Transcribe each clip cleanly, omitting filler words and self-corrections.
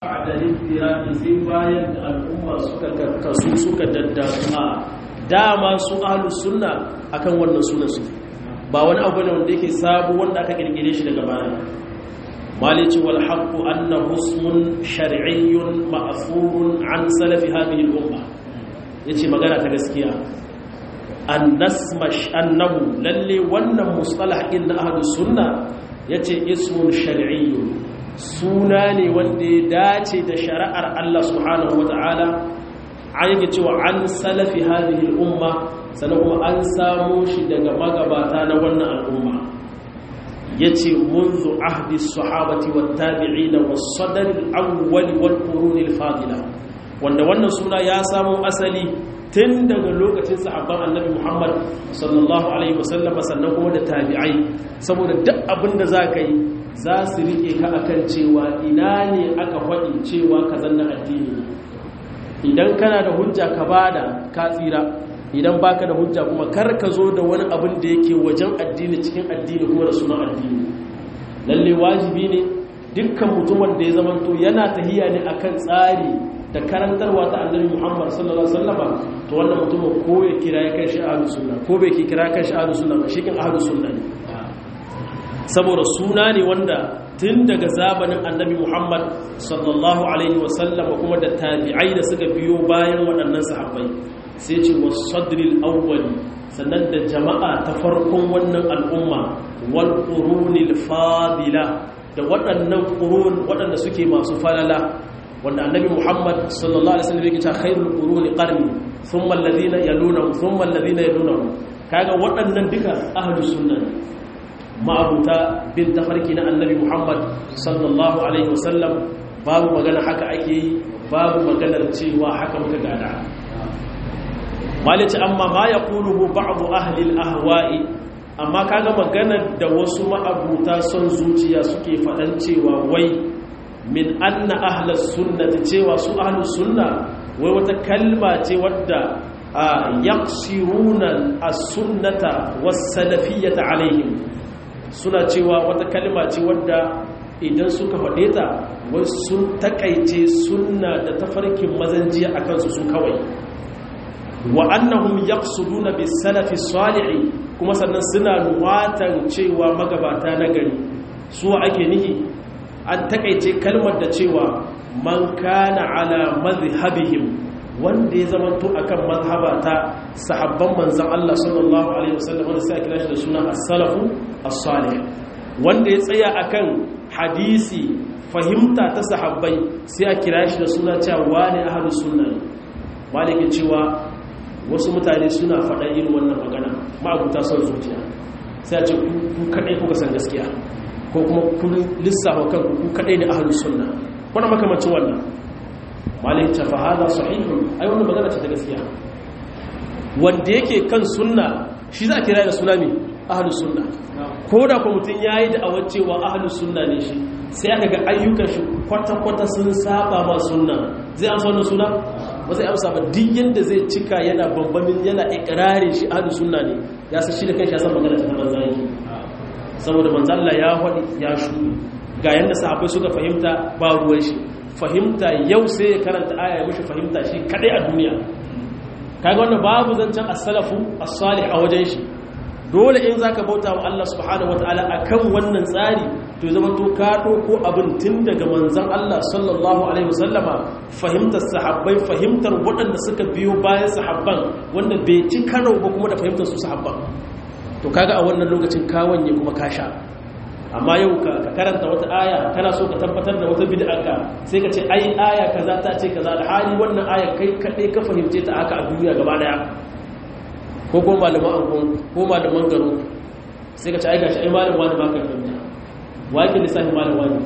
ba'da al-iftiraqi sai bayan da al'umma suka karkasu suka daddama dama su ahlus sunna akan wannan sunan su ba wani abu ne wanda yake sabo wanda aka kirkire shi daga baya malici wal haqqu annahu ismun shar'iyyun ma'furun an salafi hadhihi al-umma yace magana ta gaskiya annahu lalle wannan mustalah din na ahlus sunna yace ismun shar'iyyun suna ne wanda ya dace da shari'ar Allah subhanahu wata'ala an yake cewa an salafi hadhihi al-umma sannan kuma an samo shi daga magabata na wannan al'umma yace munzu ahdi as-sahabati wat-tabi'in was-sadr al-awwal wal-qurun al-fadila wanda wannan suna ya samo asali tun daga lokacin sahabban annabi Muhammad sallallahu alaihi wasallam sannan kuma da tabi'ai saboda duk abin da zaka yi za su rike ka akan cewa ina ne aka faɗi cewa ka zanna addini idan kana da hujja ka bada ka tsira idan baka da hujja kuma kar ka zo da wani abin da yake wajen addini cikin addini kuma da sunan addini lalle wajibi ne dukkan mutumin da ya zamanto yana tahiya ne akan tsari da karantarwa ta annabi Muhammad sallallahu alaihi wasallam to wannan mutumin ko ya kira ya kai shi ahlus sunna ko bai kira kai shi ahlus sunna ba shi kin ahlus sunna ne saboda suna ne wanda tun daga zamanin annabi Muhammad sallallahu alaihi wasallam kuma da tabi'ai da suka biyo bayan waɗannan sahabbai sai ce was-sadril awwal sannan da jama'a ta farkon wannan al'umma wal qurunil fadila da waɗannan qurun waɗanda suke masu falala wanda annabi Muhammad sallallahu alaihi wasallam yake cewa khairul quruni qarni thumma alladhina yalunhum thumma alladhina yalunhum kaga waɗannan duka ahlus sunna ma'abuta bin tafarki na annabi Muhammad sallallahu alaihi wasallam babu magana haka ake yi babu maganar cewa haka muka gada malici amma ma yaquluhu ba'd ahli al-ahwa'i amma kaga maganar da wasu ma'abuta son zuciya suke fadan cewa wai min anna ahlus sunnati cewa su ahlus sunna wai wata kalma ce wadda yaqsiruna as-sunnata was-salafiyyata alaihim suna cewa wata kalma ce wadda idan suka faɗe ta wai sun takaice sunna da tafarkin mazanjiya akan su kawai wa annahum yaqsuduna bis-salafi salih kuma sannan suna nuwatan cewa magabata na gari su ake nihi an takaice kalmar da cewa man kana ala madhhabihim wanda ya zamanto akan mazhabata sahabban manzon Allah sallallahu alaihi wasallam wanda sai kira shi da suna as-salafu as-salih wanda ya tsaya akan hadisi fahimta ta sahabbai sai a kira shi da suna cewa wani ahlus sunna malike cewa wasu mutane suna faɗa irin wannan magana ma'abuta son zuciya sai a ce ku kadai kuka san gaskiya ko kuma kun lissafa kanku ku kadai ne ahlus sunna wannan makamacin wannan malai ta fahada sahihun ai wannan magana ce ta gaskiya wanda yake kan sunna shi za a kira da suna mai ahlus sunna ko da kuma mutum yayi da awacewa ahlus sunna ne shi sai aka ga ayyukan shi kwata-kwata sun saba ma sunna zai amsa wannan suna ba zai amsa ba duk yanda zai cika yana bambamin yana ikrarin shi ahlus sunna ne ya san shi da kanshi ya san magana ta manzon yake saboda manzon Allah ya faɗi ya shu ga yanda sahabbai suka fahimta ba ruwan shi fahimta yau sai ya karanta aya ya mishi fahimta shi kadai a duniya kaga wannan babu zancen as-salafu as-salih a wajen shi dole in zaka bauta wa Allah subhanahu wataala akan wannan tsari to zama to ka ko abin tun daga manzon Allah sallallahu alaihi wasallama fahimtar sahabbai fahimtar waɗanda suka biyo bayan sahabban wanda bai ci karo ba kuma da fahimtar su sahabban to kaga a wannan lokacin ka wanye kuma ka sha amma yau ka karanta wata aya kana so ka tabbatar da wata bid'arka sai ka ce ai aya kaza ta ce kaza da hali wannan aya kai kadai ka fahimce ta haka a duniya gaba daya ko malaman angon ko malaman garo sai ka ce ai gashi ai malam wani ba ka fahimta wake lissafi malam wani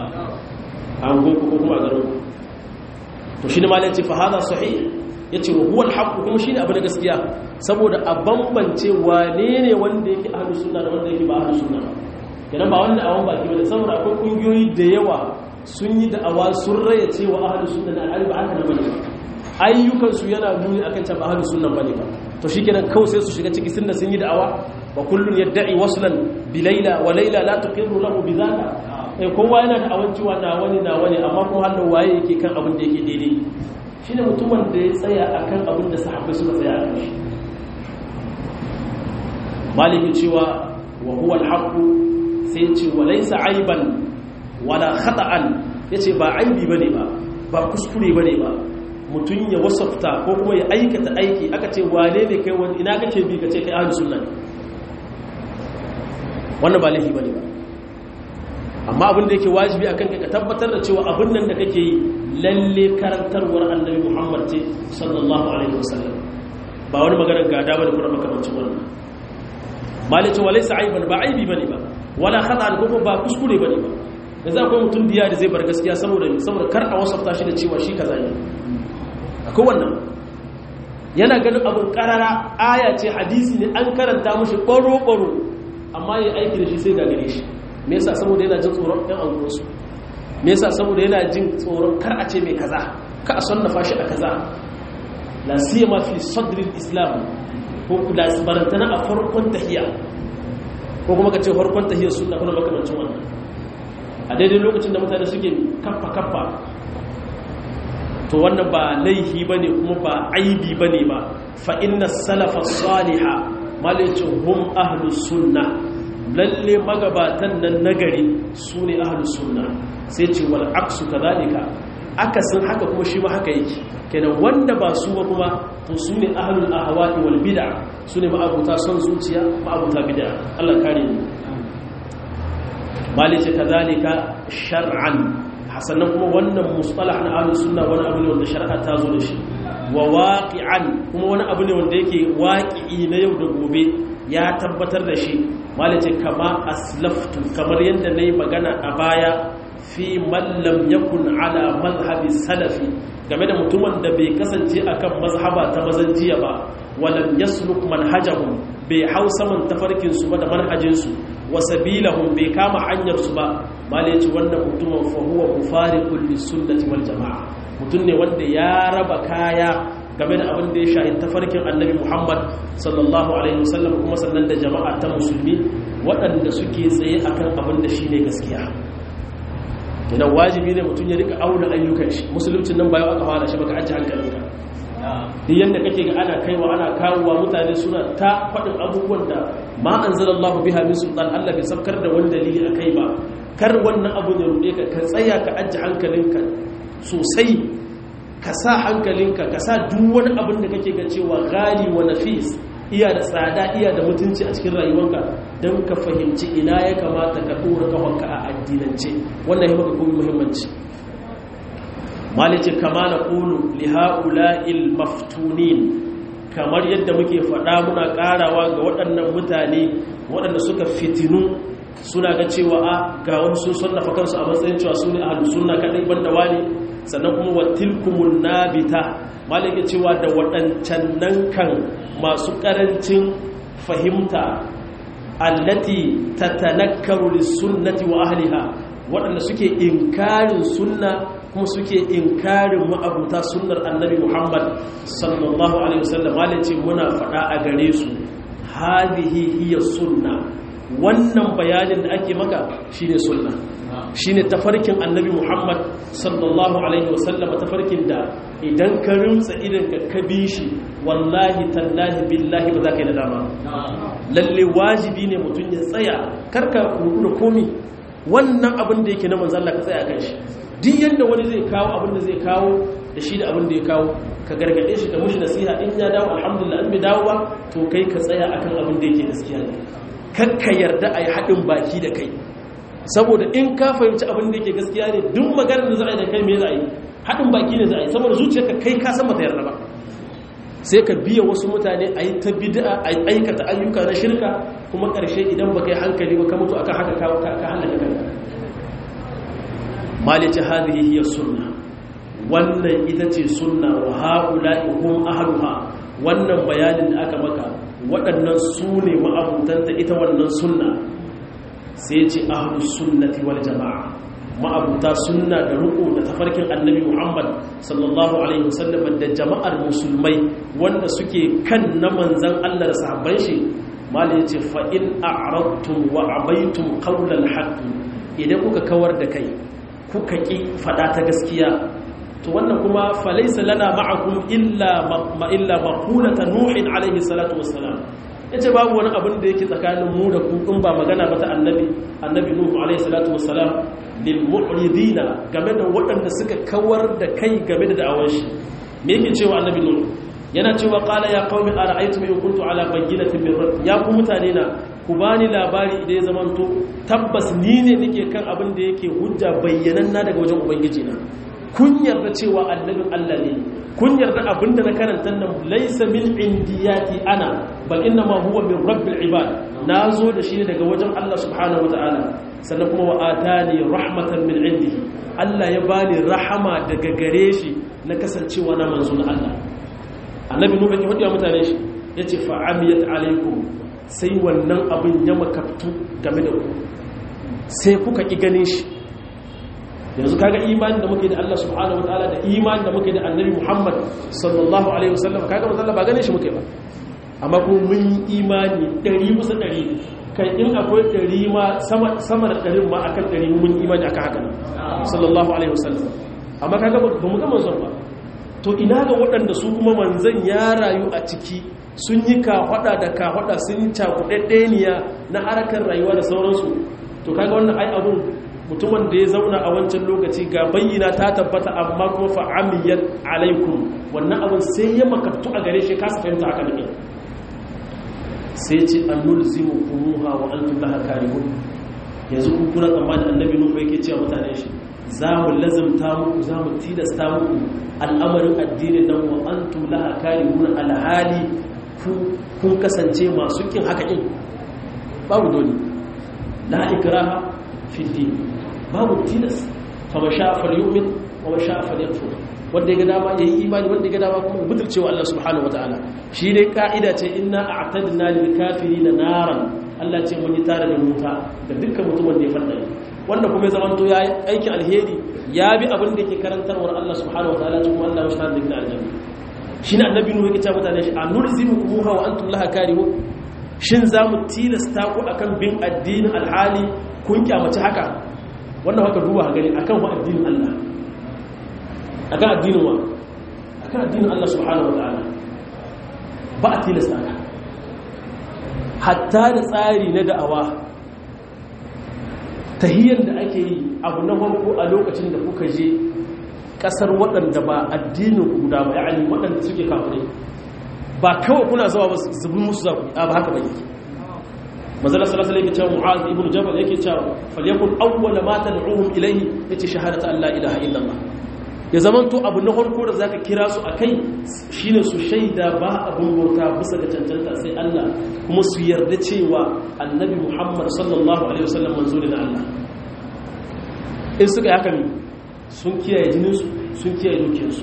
angon ko kuma garo to shi ne malam ce fa hada sahih yace wa huwa al-haqq kuma shine abu da gaskiya saboda a bambance wane ne wanda yake ahlus sunna da wanda yake ba ahlus sunna kenan ba wanda awon baki bane saboda akwai kungiyoyi da yawa sun yi da'awa sun raya cewa ahlus sunna na alba haka na bane ayyukan su yana nuni akan cewa ahlus sunna bane ba to shikenan kawai sai su shiga ciki sunna sun yi da'awa wa kullun yad'i waslan bi layla wa layla la tuqirru lahu bidhaka kowa yana da awancewa na wani amma kuma hannun waye yake kan abin da yake daidai shine mutumin da ya tsaya akan abin da sahabbai suka tsaya akan shi maliki cewa wa huwa al-haqq sai ce wa laysa aiban wala khata'an yace ba aibi bane ba kuskure bane ba mutun ya wasafta ko kuma ya aikata aiki aka ce wane ne kai wani ina kake bi kace kai ahlus sunna wannan ba laifi bane ba amma abin da yake wajibi akan ka tabbatar da cewa abin nan da kake yi lalle karantarwar annabi Muhammad ce sallallahu alaihi wasallam ba wani maganar gada bane kuma makamancin wannan malice walaysa aiban ba aibi bane ba wala khata'an ko ba kuskure bane ba yanzu akwai mutum diya da zai bar gaskiya saboda kar a wasafta shi da cewa shi kaza ne akwai wannan yana ganin abin karara aya ce hadisi ne an karanta mushi baro amma yayi aiki da shi sai ga gare shi me yasa saboda yana jin tsoron ɗan anguwarsu me yasa saboda yana jin tsoron kar a ce mai kaza ka a sannafa shi a kaza la siyama fi sadril islam ko kula barantana a farkon tahiyya ko kuma ka ce farkon tahiyyar sunna kuma makamancin wannan a daidai lokacin da mutane suke kaffa to wannan ba laihi bane kuma ba aibi bane ba fa inna salafa salihah malicin hum ahlus sunna lalle magabatan nan nagari su ne ahlus sunna sai ce wal aksu kadhalika akasin haka kuma shi ma haka yake kenan wanda ba su ba kuma to su ne ahlul ahwa'i wal bid'a su ne ma'abuta son zuciya ma'abuta bid'a Allah kare mu malice kadhalika shar'an hasanan kuma wannan mustalah na ahlus sunna wani abu ne wanda shari'a ta zo da shi wa waqi'an kuma wani abu ne wanda yake waqi'i na yau da gobe ya tabbatar da shi malice kama aslaftu kamar yadda nayi magana a baya fi man lam yakun ala madhhabi salafi game da mutumin da bai kasance akan mazhaba ta mazanjiya ba walam yasluk manhajahum bai hausa man tafarkin su ba da manhajin su wa sabilahum bai kama hanyar su ba malice wannan mutumin fa huwa mufariqul lisunnati wal jamaa mutun ne wanda ya raba kaya game da abin da ya shahi tafarkin annabi Muhammad sallallahu alaihi wasallam kuma sannan da jama'a ta musulmi waɗanda suke tsaye akan abin da shine gaskiya idan wajibi ne mutum ya rika auna ayyukan shi musuluncin nan bayan aka fara shi baka ajiye hankalinka duk yanda kake ga ana kaiwa ana kawowa mutane suna ta faɗin abubuwan da ma anzalallahu biha min sultan Allah bai sabkar da wani dalili akai ba kar wannan abu ya rude ka ka tsaya ka ajiye hankalinka sosai ka sa hankalinka ka sa duk wani abin da kake ga cewa ghali wa nafis iya da tsada iya da mutunci a cikin rayuwarka don ka fahimci ina ya kamata ka dora kafanka a addinance wannan ya maka kuma muhimmanci malice kama na qulu li haula'il maftunin kamar yadda muke faɗa muna ƙarawa ga waɗannan mutane waɗanda suka fitinu suna ga cewa ga wani sun sannafa kansu a matsayin cewa su ne ahlus sunna kadai banda wani sannan kuma watilkumun nabita malike cewa da waɗancan nan kan masu ƙarancin fahimta allati tatanakkaru lisunnati wa ahliha waɗanda suke inkarin sunna kuma suke inkarin ma'abuta sunnar annabi Muhammad sallallahu alaihi wasallam malike muna faɗa a gare su hadhihi hiya sunna wannan bayanin da ake maka shine sunna shine tafarkin annabi Muhammad sallallahu alaihi wasallam tafarkin da idan ka rimtsa idan ka bi shi wallahi tallahi billahi ba za ka yi nadama lalle wajibi ne mutum ya tsaya karka rubu da komi wannan abin da yake na manzo Allah ka tsaya kan shi duk yanda wani zai kawo abin da zai kawo da shi da abin da ya kawo ka gargade shi da mushi nasiha in ya dawo alhamdulillah in bai dawo ba to kai ka tsaya akan abin da yake gaskiya ne kakka yarda a yi haɗin baki da kai saboda in ka fahimci abin da yake gaskiya ne duk maganar da za a yi da kai me za a yi haɗin baki ne za a yi saboda zuciyarka kai ka san bata yarda ba sai ka biya wasu mutane a yi ta bid'a a aikata ayyuka na shirka kuma ƙarshe idan ba kai hankali ba ka mutu akan haka ka halaka kanka malice hadhihi hiya sunna wannan ita ce sunna wa haula'i hum ahluha wannan bayanin da aka maka waɗannan su ne ma'abutanta ita wannan sunna sai ce ahlus sunnati wal jama'a ma'abuta sunna da ruku da tafarkin annabi Muhammad sallallahu alaihi wasallam da jama'ar musulmai wanda suke kan na manzon Allah da sahabban shi mali yace fa in a'radtum wa abaitum qawlal haqq idan kuka kawar da kai kuka ki fada ta gaskiya to wannan kuma falaysa lana ma'akum illa maqulata nuhin alayhi salatu wassalam yace babu wani abin da yake tsakanin mu da ku in ba magana ba ta annabi nuhu alayhi salatu wassalam lil mu'ridina game da waɗanda suka kawar da kai game da da'awar shi me yake cewa annabi nuhu yana cewa qala ya qaumi ara'aytum in kuntu ala bayyinatin min rabbi ya ku mutane na ku bani labari idan ya zamanto tabbas ni ne nake kan abin da yake hujja bayyananna daga wajen ubangiji na kun yarda cewa annabin Allah ne kun yarda abinda na karanta nan laysa min indiyati ana bal inna ma huwa min rabbil ibad nazo da shi daga wajen Allah subhanahu wataala sannan kuma wa atani rahmatan min indihi Allah ya bani rahama daga gare shi na kasancewa na manzo na Allah annabi nuhu yake hadiya mutane shi yace fa amiyat alaikum sai wannan abin ya makaftu game da ku sai kuka ki ganin shi yanzu kaga imani da muke da Allah subhanahu wataala da imani da muke da annabi Muhammad sallallahu alaihi wasallam kaga manzo Allah ba ganin shi muke ba amma kuma mun yi imani 100% kai in akwai 100 ma sama da 100 ma akan 100 mun imani akan haka sallallahu alaihi wasallam amma kaga ba mu ga manzon ba to ina ga waɗanda su kuma manzon ya rayu a ciki sun yi kafada da kafada sun cakuɗaɗɗeniya na harkar rayuwa da sauransu to kaga wannan ai abun mutumin da ya zauna a wancan lokaci ga bayyana ta tabbata amma kuma fa'amiyat alaikum wannan abun sai ya makabtu a gare shi kasa fahimta haka ne sai ce annulzimu kumuha wa antum laha karihun yanzu kun kuna tsammanin annabi nuhu yake cewa mutane shi za mu lazimta muku za mu tilasta muku al'amarin addinin nan wa antum laha karihun alhali kun kasance masu kin haka din babu dole la ikraha fi din babu tilas fa masha falyu'min wa masha falyakfur wanda ya dama yayi imani wanda ya dama kuma butulcewa Allah subhanahu wataala shi dai kaida ce inna a'tadna lil kafirin naran Allah ce mun yi tare da wuta da dukkan mutumin da ya fada wanda kuma ya zamanto yayi aikin alheri ya bi abin da yake karantarwar Allah subhanahu wataala kuma Allah ya shahada da aljanna shine annabi nuhu yake cewa mutane shi anurzimuha wa antum laha karihun shin zamu tilasta ku akan bin addinin alhali kun kyamaci haka wannan haka duba gani akan wa addinin Allah akan addinin wa akan addinin Allah subhanahu wataala ba a tilasta ka hatta da tsari na da'awa tahiyyar da ake yi abu na farko a lokacin da kuka je kasar waɗanda ba addinin ku guda ba yani waɗanda suke kafirai ba kawai kuna zuwa ba zubin musu za ku ba haka ba yake manzala sallallahu alaihi wasallam Mu'adh ibn Jabal yake cewa falyakun awwal ma tad'uhum ilayhi yace shahadatu an la ilaha illallah ya zamanto abu na farko da zaka kira su akai shine su shaida ba abun bauta bisa ga cancanta sai Allah kuma su yarda cewa annabi Muhammad sallallahu alaihi wasallam manzo ne na Allah in suka yi haka ne sun kiyaye jininsu sun kiyaye dukiyarsu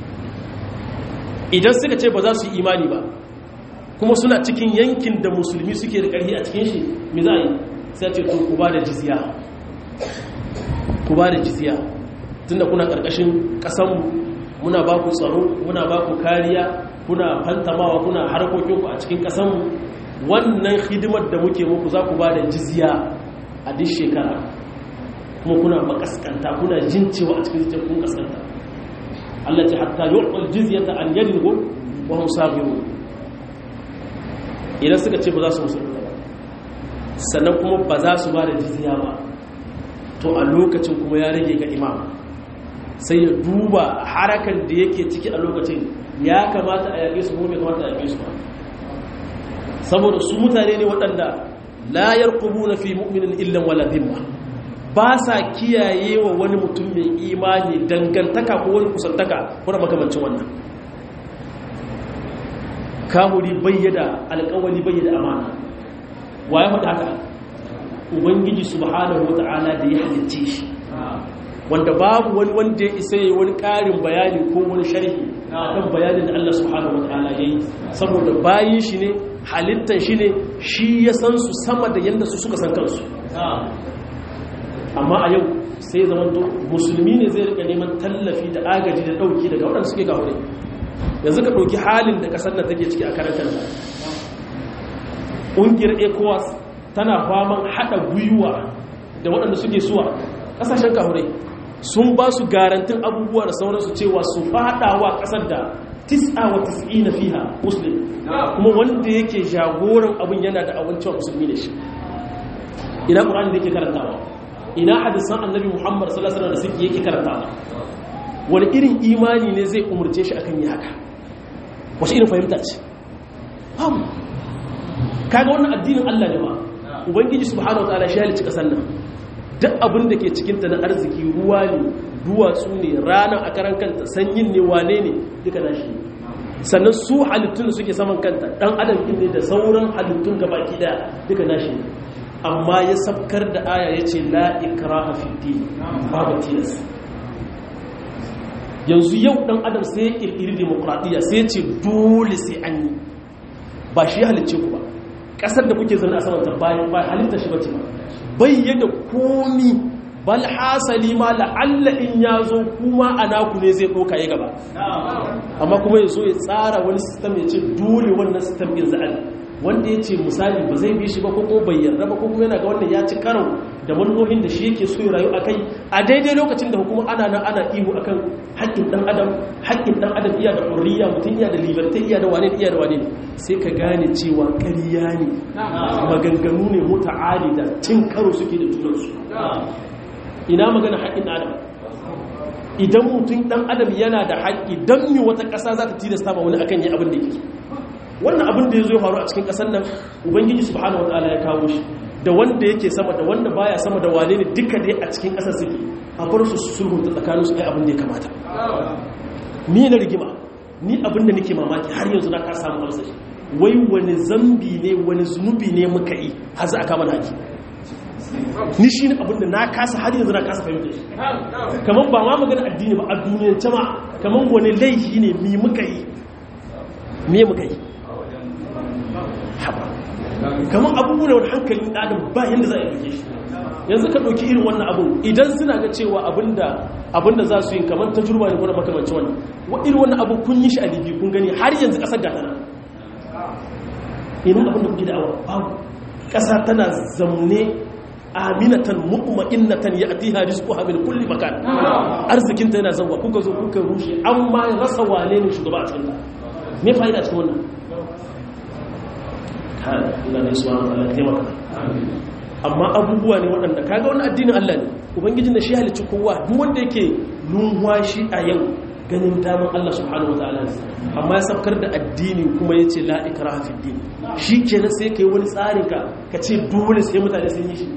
idan suka ce ba za su yi imani ba kuma suna cikin yankin da musulmi suke da ƙarfi a cikin shi me za a yi sai ce to ku ba da jizya ku ba da jizya tunda kuna ƙarƙashin ƙasanmu muna ba ku tsaro muna ba ku kariya kuna fantamawa kuna harkokinku a cikin ƙasanmu wannan hidimar da muke muku za ku ba da jizya a duk shekara kuma kuna makaskanta kuna jin cewa a cikin cikin kun kaskanta Allah ce hatta yu'al jizyata an yadin wa hum saghirun idan suka ce ba za su musulunta ba sannan kuma ba za su ba da jizya ba to a lokacin kuma ya rage ga imam sai ya duba harakan da yake ciki a lokacin ya kamata a yaƙe su kuma bai kamata a yaƙe su ba saboda su mutane ne waɗanda la yarqubuna fi mu'minin illa wala dhimma ba sa kiyaye wa wani mutum mai imani dangantaka ko wani kusantaka ko da makamancin wannan kahuri bayyada alƙawali bayyada amana wa ya faɗa haka ubangiji subhanahu wata'ala da ya halicce shi wanda babu wani wanda ya isa yayi wani ƙarin bayani ko wani sharhi akan bayanin da Allah subhanahu wata'ala yayi saboda bayin shi ne halittan shi ne shi ya san su sama da yanda su suka san kansu amma a yau sai zamanto musulmi ne zai rika neman tallafi da agaji da dauki daga waɗanda suke gaure yanzu ka ɗauki halin da ƙasar da take ciki a karantar da ƙungiyar ECOWAS tana faman haɗa gwiwa da waɗanda suke suwa ƙasashen kahurai sun ba su garantin abubuwa da sauransu cewa su faɗawa ƙasar da 99 fiha muslim kuma wanda yake jagoran abin yana da awancewa musulmi da shi ina ƙur'ani da yake karantawa ina hadisan annabi muhammad sallallahu alaihi wasallam da suke yake karantawa wani irin imani ne zai umurce shi akan yi haka wace irin fahimta ce kaga wannan addinin Allah ne ba ubangiji subhanahu wataala shi halicci kasar nan duk abin da ke cikin ta na arziki ruwa ne duwatsu ne rana a karan kanta sanyin ne wane ne duka nashi sannan su halittun da suke saman kanta dan adam ne da sauran halittun gabaki daya duka nashi amma ya sabkar da aya yace la ikraha fid din babu tilas yanzu yau dan adam sai ya kirkiri demokradiyya sai ya ce dole sai an yi ba shi halicce ku ba kasar da kuke zaune a saman ta bayan ba halitta shi bace ba bayyana komi bal hasali ma la'alla in yazo kuma anaku ne zai doka ya gaba amma kuma yazo ya tsara wani system ya ce dole wannan system din za'al wanda yace misali ba zai bi shi ba ko bai yarda ba ko kuma yana ga wannan ya ci karo da manhohin da shi yake so ya rayu akai a daidai lokacin da hukuma ana ihu akan haƙƙin dan adam iya da hurriya mutum iya da liberty iya da wane sai ka gane cewa ƙarya ne maganganu ne muta'ali da cin karo suke da junansu ina magana haƙƙin adam idan mutum dan adam yana da haƙƙi dan mi wata ƙasa za ta tilasta ma wani akan yi abin da yake wannan abin da ya zo ya faru a cikin ƙasar nan ubangiji subhanahu wataala ya kawo shi da wanda yake sama da wanda baya sama da wane ne duka dai a cikin ƙasar suke a bar su sulhunta tsakanin su kai abin da ya kamata ni na rigima ni abin da nake mamaki har yanzu na ka samu amsa shi wai wani zambi ne wani zunubi ne muka yi har za a kama da haƙi ni shi ne abin da na kasa har yanzu na kasa fahimta shi kamar ba ma magana addini ba a duniyance ma kamar wani laifi ne mi muka yi me muka yi kamar abubuwa da wani hankalin adam ba yadda za a yi shi yanzu ka ɗauki irin wannan abun idan suna ga cewa abinda za su yi kamar ta jurba ne kuna makamanci wannan irin wannan abun kun yi shi a libi kun gani har yanzu ƙasar gata na ina abin da kuke da awa babu ƙasa tana zamne aminatan mu'ma'innatan ya'tiha rizquha min kulli makan arzikinta yana zawwa kuka zo kuka rushe amma rasa wane ne shugaba a cikin ta me fa'ida cikin wannan Allah ne subhanahu wa ta'ala taimaka amma abubuwa ne waɗanda kaga wannan addinin Allah ne ubangijin da shi halicci kowa duk wanda yake numwashi a yau ganin daman Allah subhanahu wa ta'ala amma ya sabkar da addini kuma yace la ikraha fid din shikenan sai kai wani tsarin ka ce dole sai mutane sun yi shi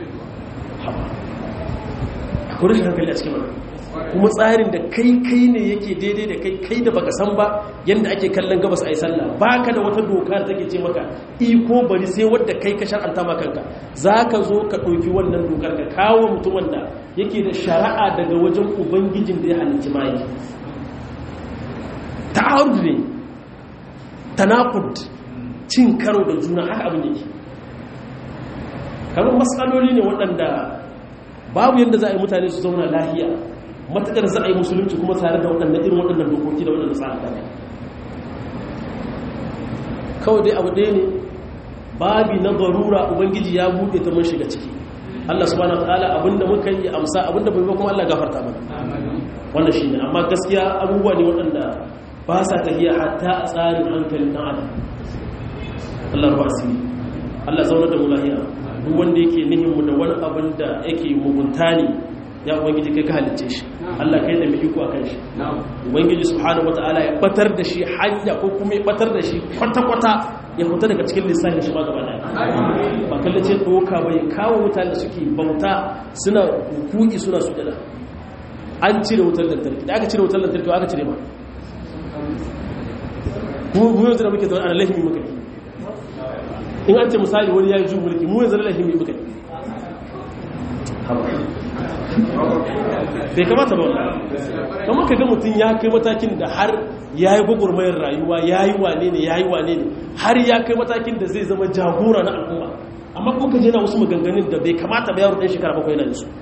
akwai rashin hankali a cikin wannan kuma tsarin da kai ne yake daidai da kai da baka san ba yanda ake kallon gabas ayi sallah baka da wata doka da take ce maka iko bari sai wanda kai ka shar'anta maka kanka zaka zo ka dauki wannan dokar ka kawo mutumin da yake da shari'a daga wajen ubangijin da ya halicci mai ta'arud ne tanaqud cin karo da juna haka abin yake kamar matsaloli ne waɗanda babu yadda za a yi mutane su zauna lahiya matuƙar za a yi musulunci kuma tare da waɗannan irin waɗannan dokoki da waɗannan tsara ɗaya kawai dai abu ɗaya ne babi na barura ubangiji ya buɗe ta mun shiga ciki Allah subhanahu wa ta'ala abinda muka yi amsa abinda bai ba kuma Allah gafarta mana wannan shine amma gaskiya abubuwa ne waɗanda ba sa tafiya hatta a tsarin hankalin ɗan adam Allah ruwa asiri Allah zauna da mu lahiya duk wanda yake nihinmu da wani abin da yake mugunta ne ya ubangiji kai ka halicce shi Allah kai da mai iko akan shi ubangiji subhanahu wataala ya batar da shi hanya ko kuma ya batar da shi kwata-kwata ya fita daga cikin lissafin shi ma gaba da ba kallace doka ba ya kawo mutane da suke bauta suna hukuki suna sujada an cire wutar lantarki da aka cire wutar lantarki aka cire ma mu yanzu da muke zaune ana lahimi muka yi in an ce misali wani ya yi ju mulki mu yanzu da lahimi muka yi bai kamata ba wannan kamar ka ga mutum ya kai matakin da har ya yi gwagwarmayar rayuwa ya yi wane ne har ya kai matakin da zai zama jagora na al'umma amma kuma ka je na wasu maganganun da bai kamata ba yaro ɗan shekara bakwai yana da su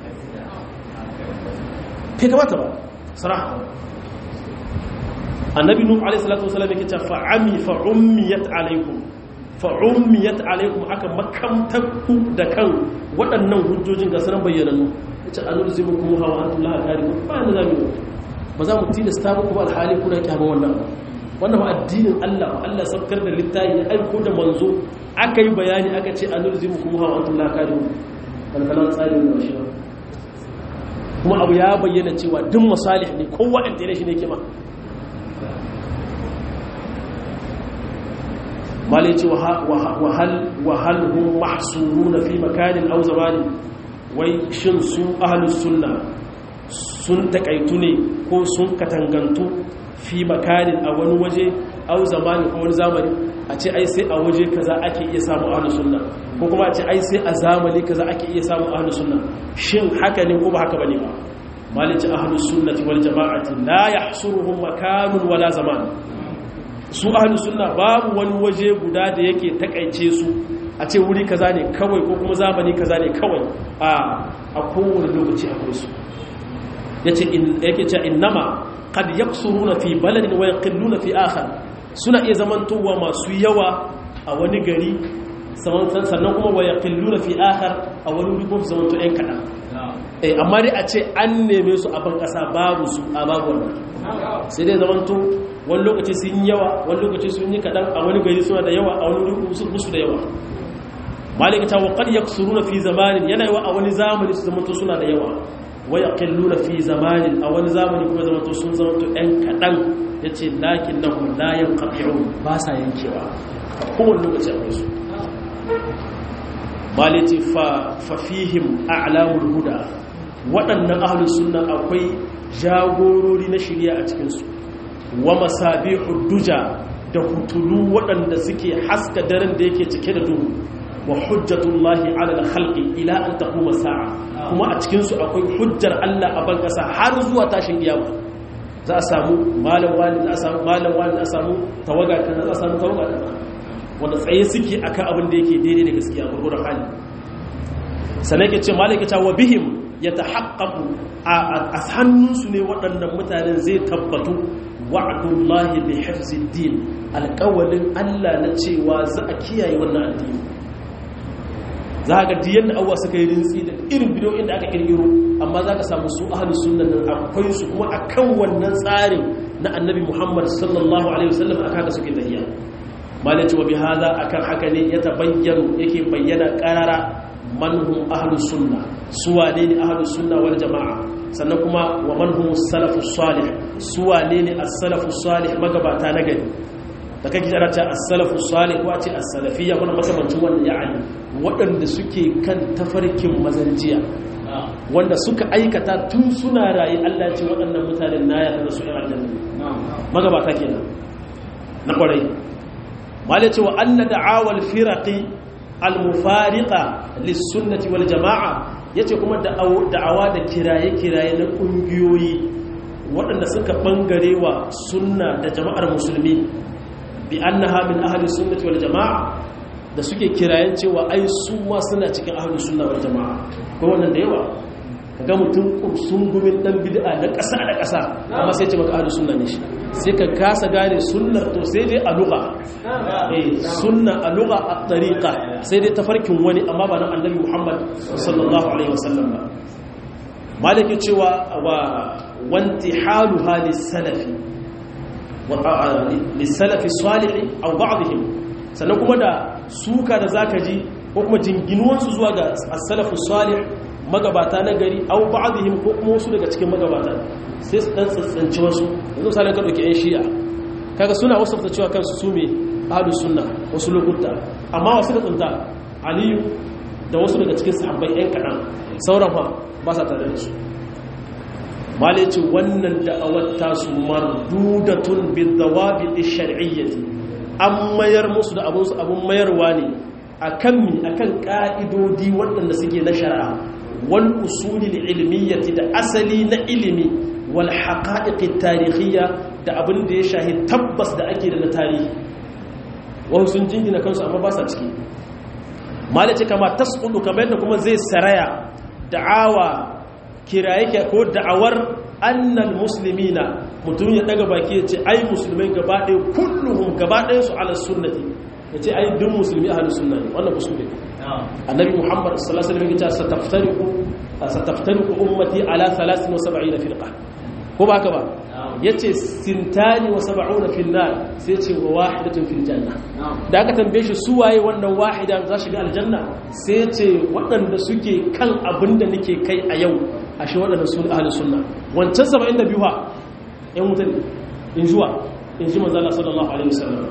bai kamata ba saraha annabi nuh alaihi salatu wasallam yake cewa fa'ami fa'ummiyat alaikum fa'ummiyat alaikum aka makamtakku da kan waɗannan hujjojin ga sanan bayyanannu yace anulzimukum hawa antum la karihun ba na zamu ba za mu tilasta muku ba alhali kuna kyama wannan addinin Allah Allah sabkar da littafi ya aiko da manzo aka yi bayani aka ce anulzimukum hawa antum la karihun kalkalan tsarin da shi kuma abu ya bayyana cewa duk masalih ne kowa an tare shi ne kima malai ce wahal hum mahsuruna fi makanin aw zamanin wai shin su ahlus sunna sun takaitu ne ko sun katangantu fi makanin a wani waje aw zamanin ko wani zamani a ce ai sai a waje kaza ake iya samu ahlus sunna ko kuma a ce ai sai a zamani kaza ake iya samu ahlus sunna shin haka ne ko ba haka bane ba malai ce ahlus sunnati wal jama'ati la yahsuruhum makanun wala zaman su ahlus sunna babu wani waje guda da yake takaice su a ce wuri kaza ne kawai ko kuma zamani kaza ne kawai a kowane lokaci akwai su yake cewa innama qad yaksuruna fi baladin wa yaqilluna fi akhar suna iya zamantowa masu yawa a wani gari sannan kuma wa yaqilluna fi akhar a wani wuri kuma zamanto ɗan kaɗan amma dai a ce an neme su a ban ƙasa babu su a babu wannan sai dai zamanto wani lokaci sun yi yawa wani lokaci sun yi kaɗan a wani gari suna da yawa a wani wuri musu da yawa malika ta wa qad yaksuruna fi zamanin yana yawa a wani zamani su zamanto suna da yawa wa yaqilluna fi zamanin a wani zamani kuma zamanto sun zamanto ɗan kaɗan yace lakinnahum la yanqati'un ba sa yankewa a kowane lokaci akwai su maliti fa fihim a'lamul huda waɗannan ahlus sunna akwai jagorori na shari'a a cikin su wa masabihud duja da hutulu waɗanda suke haska daren da yake cike da duhu wa hujjatullahi ala al-khalqi ila an taquma sa'a kuma a cikin su akwai hujjar Allah a ban kasa har zuwa tashin kiyama za a samu malam wani za a samu malam wani za a samu tawaga kaza za a samu tawaga kaza wanda tsaye suke akan abin da yake daidai da gaskiya gurgurdan hali sannan yake ce malaka ta wa bihim yatahaqqaqu a hannunsu ne waɗannan mutanen zai tabbatu wa'dullahi bi hifzid din alƙawalin Allah na cewa za a kiyaye wannan addini za ga diyan da Allah suka yi rintsi da irin bidiyoyin da aka kirkiro amma za ka samu su ahlus sunna nan akwai su kuma akan wannan tsarin na annabi Muhammad sallallahu alaihi wasallam aka da suke tafiya malaci wa bihadha akan haka ne ya tabayyana yake bayyana qarara manhum ahlus sunna suwane ne ahlus sunna wal jamaa sannan kuma wa manhum salafus salih suwane ne as-salafus salih magabata na gari da kake jira ta as-salafus salih ko ce as-salafiyya wannan makamancin wannan ya'ani waɗanda suke kan tafarkin mazanjiya wanda suka aikata tun suna rayi Allah ya ce waɗannan mutanen na ya da su ƴan aljanna magabata kenan na kwarai malai ce wa anna da'awal firaqi al-mufariqa lis-sunnati wal jama'a yace kuma da'awa da kiraye-kiraye na kungiyoyi waɗanda suka bangare wa sunna da jama'ar musulmi bi annaha min ahli sunnati wal jama'a da suke kirayen cewa ai su ma suna cikin ahli sunna wal jama'a ko wannan da yawa kaga mutum sun gumin dan bid'a na ƙasa da ƙasa amma sai ce maka ahli sunna ne shi sai ka kasa gane sunnar to sai dai a lugha sunna a lugha a tariqa sai dai tafarkin wani amma ba na annabi Muhammad sallallahu alaihi wasallam ba malaki cewa wa wantihalu halis salafi lissalafi salihi aw ba'dihim sannan kuma da suka da zaka ji ko kuma jinginuwansu zuwa ga as-salafu salih magabata na gari aw ba'dihim ko kuma wasu daga cikin magabata sai su dan tsantsanci wasu yanzu salan ka dauke yan shi'a kaga suna wasu ta cewa kansu su me ahlus sunna wasu lokuta amma wasu da tsanta aliyu da wasu daga cikin sahabbai yan kadan sauran fa ba sa tare da su malai ce wannan da'awar tasu mardudatun bidawabi shar'iyyati an mayar musu da abun mayarwa ne akan ka'idodi waɗanda suke na shari'a wal usulil ilmiyyati da asali na ilimi wal haqa'iq tarihiyya da abin da ya shahi tabbas da ake da na tarihi wasu sun jingina kansu amma ba sa ciki malai ce kama tasqudu kamar yadda kuma zai saraya da'awa kiraye ko da'awar annal muslimina mutum ya daga baki ya ce ai musulmai gaba ɗaya kulluhum gaba ɗaya su ala sunnati yace ai duk musulmi ahlus sunna ne wannan kuskure annabi Muhammad sallallahu alaihi wasallam ya ce sataftariqu ummati ala 73 firqa ko ba haka ba yace 72 fil nar sai ce wa wahidatun fil janna da aka tambaye shi su waye wannan wahida za shiga aljanna sai ce waɗanda suke kan abinda nake kai a yau ashe waɗanda su ahlus sunna wancan 72 ha ɗan mutane in ji manzo Allah sallallahu alaihi wasallam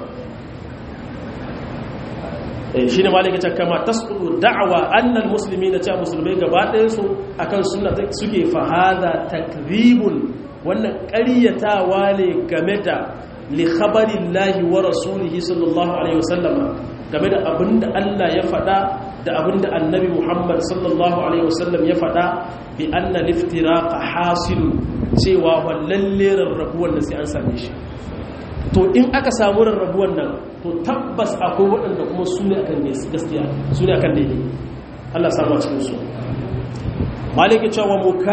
shi ne malaka ta kama tasqutu da'wa annal muslimina ta musulmai gaba ɗayan su akan sunna suke fahada takdhibun wannan ƙaryatawa ne game da li khabarillahi wa rasulihi sallallahu alaihi wasallam game da abinda Allah ya faɗa da abinda annabi Muhammad sallallahu alaihi wasallam ya faɗa bi anna liftiraqa hasil cewa wallalle rarrabuwan da sai an same shi to in aka samu rarrabuwan nan to tabbas akwai waɗanda kuma su ne akan gaskiya su ne akan daidai Allah samu a cikin su maliki cewa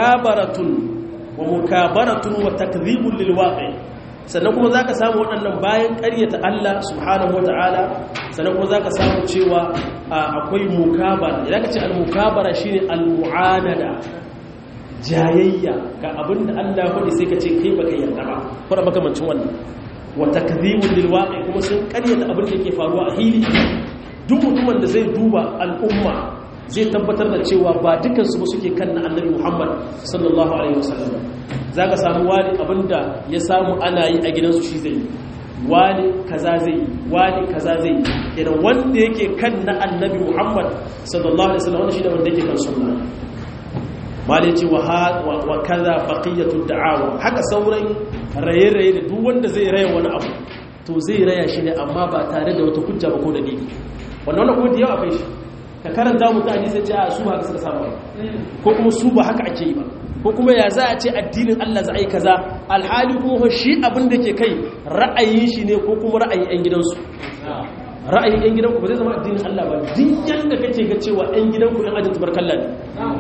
mukabaratun wa takdhibun lil waqi sannan kuma zaka samu waɗannan bayan ƙaryata Allah subhanahu wataala sannan kuma zaka samu cewa akwai mukabara idan ka ce al mukabara shine al mu'anada jayayya ga abinda Allah ya faɗi sai ka ce kai baka yarda ba ko baka mancin wannan wa takdhibun lil waqi kuma sun ƙaryata abin da yake faruwa a hili duk mutumin da zai duba al'umma zai tabbatar da cewa ba dukkan su ba suke kan na annabi Muhammad sallallahu alaihi wasallam zaka samu wani abinda ya samu ana yi a gidansu shi zai wani kaza zai wani kaza zai idan wanda yake kan na annabi Muhammad sallallahu alaihi wasallam shi da wanda yake kan sunna malai ce wa kaza baqiyatu da'awa haka sauran raye-raye da duk wanda zai raya wani abu to zai raya shi ne amma ba tare da wata hujja ba ko dalili wannan kuma da yawa akwai shi ka karanta mutane sai ce a su haka suka samu ko kuma su ba haka ake yi ba ko kuma ya za a ce addinin Allah za a yi kaza alhali kuma shi abin da ke kai ra'ayin shi ne ko kuma ra'ayin 'yan gidansu ra'ayin 'yan gidanku ba zai zama addinin Allah ba duk yanda kake ga cewa 'yan gidanku 'yan ajin tubarkalla ne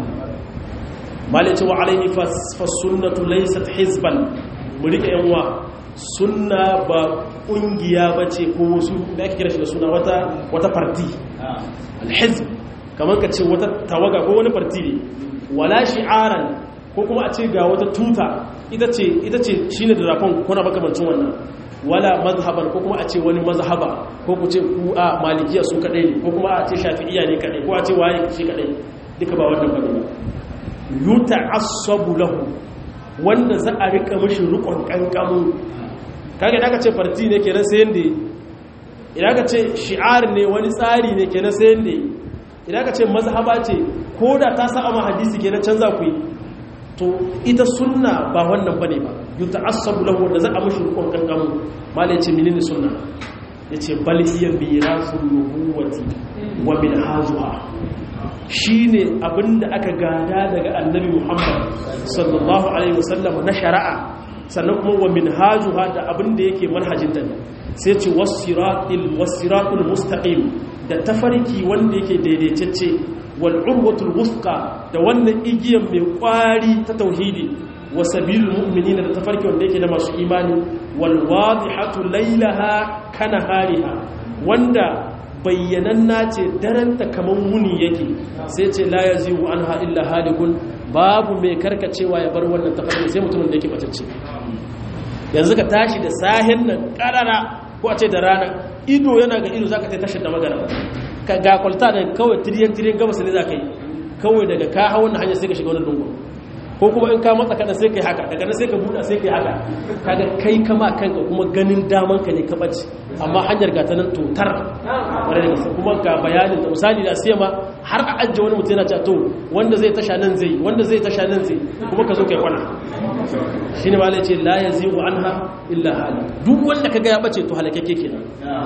malai cewa alaihi fasunnatu laysat hizban mu rike yanwa sunna ba kungiya bace ko wasu da ake kira shi da suna wata party alhizb kamar ka ce wata tawaga ko wani party ne wala shi'aran ko kuma a ce ga wata tuta ita ce shine da rafon kuna makamancin wannan wala mazhaban ko kuma a ce wani mazhaba ko ku ce ku a malikiya su kadai ne ko kuma a ce shafi'iyya ne kadai ko a ce waye shi kadai duka ba wannan bane ba yuta'assabu lahu wanda za a rika mishi rukun kankamu kage da aka ce party ne kenan sai yanda idan aka ce shi'ar ne wani tsari ne kenan sai yanda idan aka ce mazhaba ce ko da ta sa amma hadisi kenan canza ku yi to ita sunna ba wannan bane ba yuta'assabu lahu wanda za a mishi rukun kankamu malai ce menene sunna yace bal hiya mirasul nubuwati wa minhajuha shine abinda aka gada daga annabi Muhammad sallallahu alaihi wasallam na shari'a sannan kuma wa minhajuha da abinda yake manhajin ta sai ce was-siratul mustaqim da tafarki wanda yake daidaitacce wal urwatul wusqa da wannan igiyan mai kwari ta tauhidi wa sabilul mu'minina da tafarki wanda yake da masu imani wal wadihatu laylaha kana hariha wanda bayyananna ce daranta kaman muni yake sai ce la yazihu anha illa halikun babu mai karkacewa ya bar wannan tafarki sai mutumin da yake batacce yanzu ka tashi da sahin nan karara ko a ce da rana ido yana ga ido zaka tashi da magana ka ga kwalta da kawai tiriyan gabas ne zaka yi kawai daga ka hawo wannan hanya sai ka shiga wannan dungu ko kuma in ka matsa kada sai kai haka daga nan sai ka buɗa sai kai haka kaga kai kama kanka kuma ganin daman ka ne ka bace amma hanyar ga ta nan totar bare da kuma ga bayanin da misali da sai ma har a ajje wani mutum yana cewa to wanda zai tasha nan zai wanda zai tasha nan zai kuma ka zo kai kwana shine malai ce la yazi'u anha illa hal duk wanda kaga ya bace to halakeke kenan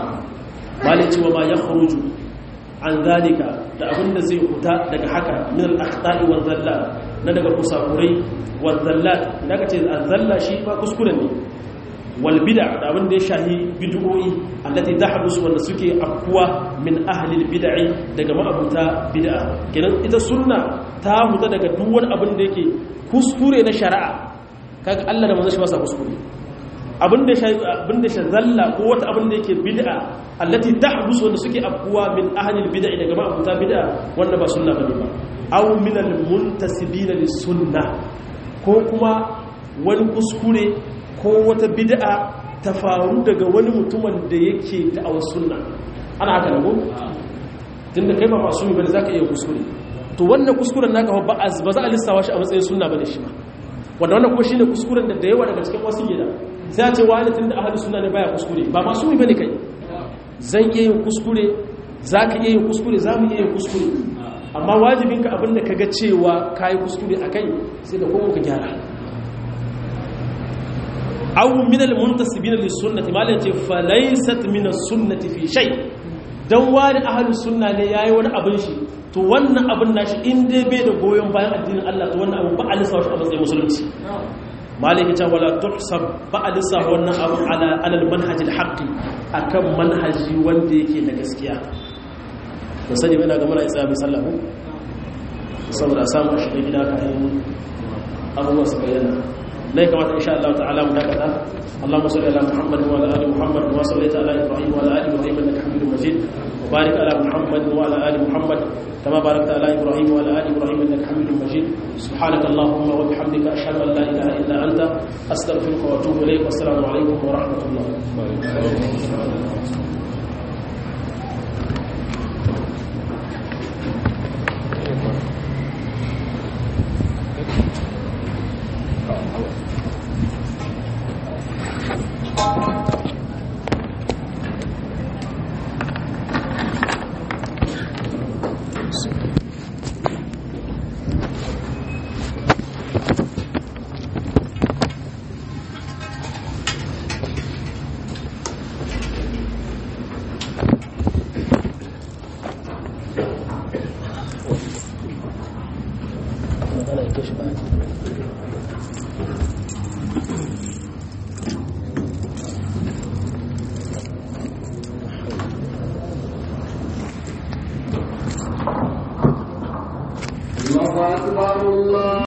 malai ce wa ma yakhruju an zalika da abinda zai huta daga haka min al-akhta'i wal zallat na daga kusakurai wal zallat daga ce al-zalla shi ba kuskure ne wal bid'a da abinda ya shahi bid'o'i allati tahdusu wanda suke afkuwa min ahli al-bid'i daga ma'abuta bid'a kenan ita sunna ta huta daga duk wani abin da yake kuskure na shari'a kaga Allah da manzon shi ba sa kuskure abinda shi zalla ko wata abinda yake bid'a allati tahbus wanda suke afkuwa min ahli bid'a daga ma'abuta bid'a wanda ba sunna bane ba aw min al-muntasibina lis-sunnah ko kuma wani kuskure ko wata bid'a ta faru daga wani mutumin da yake da'awar sunna ana haka ne ko tunda kai ba masumi bane zaka iya kuskure to wannan kuskuren naka ba za a lissawa shi a matsayin sunna bane shi ba wanda wannan kuma shine kuskuren da yawa daga cikin wasu gida sai a ce wani tunda ahli sunna ne baya kuskure ba masumi bane kai zan iya yin kuskure zaka iya yin kuskure zamu iya yin kuskure amma wajibinka abinda kaga cewa kai kuskure akai sai da komo ka gyara aw min al-muntasibina lis-sunnati ma la ce fa laysat min as-sunnati fi shay dan wani ahlus sunna ne yayi wani abin shi to wannan abin nashi in dai bai da goyon bayan addinin Allah to wannan abu ba alisa shi a matsayin musulunci maliki ta wala tuhsab ba alisa wannan abu ala al-manhaj al-haqqi akan manhaji wanda yake na gaskiya to sani bai na ga mala isa bi sallahu saboda samu shi da gida kayan abubuwa su bayyana لا كما إن شاء الله تعالى مدكتا اللهم صل على محمد وعلى آل محمد كما صليت على إبراهيم وعلى آل إبراهيم إنك حميد مجيد وبارك على محمد وعلى آل محمد كما باركت على إبراهيم وعلى آل إبراهيم إنك حميد مجيد سبحانك اللهم وبحمدك أشهد أن لا إله إلا أنت أستغفرك وأتوب إليك والسلام عليكم ورحمة الله الله أكبر الله